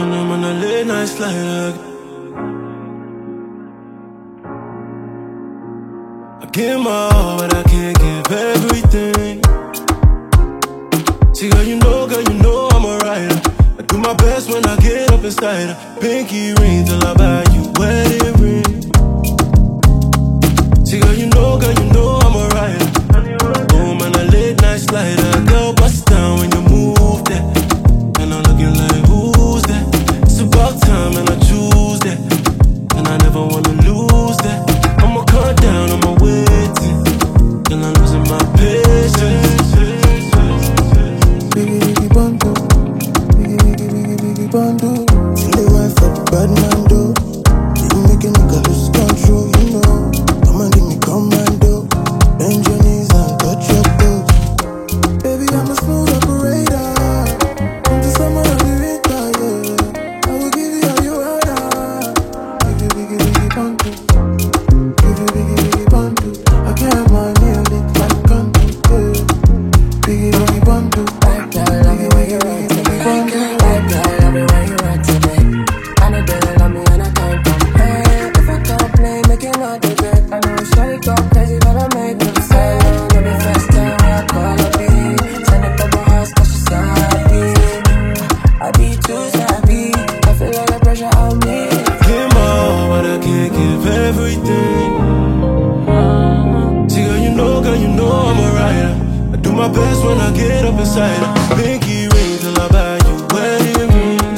when I'm on a late night slide. I give my all, but I can't give everything. See, girl, you know I'm a rider. I do my best when I get up inside her. Pinky ring till I buy you wedding ring. See, girl, you know I'm a rider. Boom, and a late night slider. Girl, bust down when you move that. And I'm looking like, who's that? It's about time and I choose that. And I never wanna lose that. I'ma cut down on my waiting. Till I'm losing my patience. Biggie, biggie, bundle. Biggie, biggie, biggie, biggie, bundle. Till the wife of the bad man, though. You making me lose control, you know. Come and give me commando. Bend your knees and touch your toes. Baby, I'm a smooth operator. Come to summer of the winter, yeah. I will give you all you order. Biggie, biggie, biggie, bundle. Biggie, biggie, biggie, bundle. I can't have my nail lick like candle, yeah. Biggie, biggie, bundle. Like girl, love it when you ride to me. Like girl, love it when you ride to me. I know they don't love me and I can't complain. If I don't play, make it not the bed. I know shawty go crazy, but I make them say. No be first time I call up me. Send it to my house 'cause she's happy. I be too savvy. I feel all the pressure on me. Give my all, but I can't give everything. See, girl, you know I'm a rider. I do my best when I get up inside her. Pinky ring till I buy you wedding ring.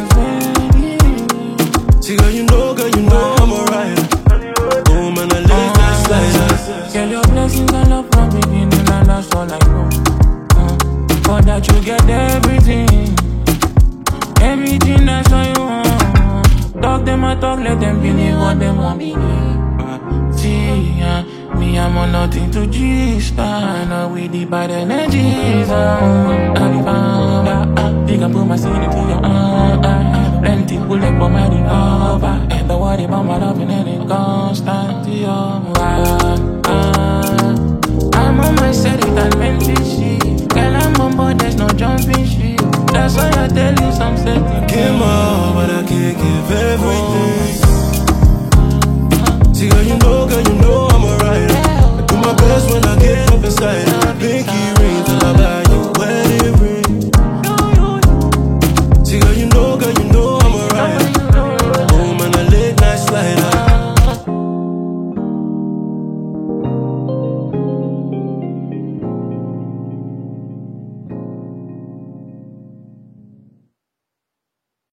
See, girl, you know I'm a rider. Boom, and a late night slider. Girl, your blessings and love from beginning and that's all I know. For that you get everything. Everything that's all you want. Talk them a talk, let them believe what them want me. See, me I'm on nothing to G-star. We the bad energies. I be found. They can put my seed into your plenty bullet for my revolver. And don't worry about my loving and it constant. I'm on my set it and mental shit. Girl, I'm on board, there's no jumping shit. That's why I tell you some certain. Give my all, but I can't give everything. See, girl, you know I'm a rider. I do my best when I get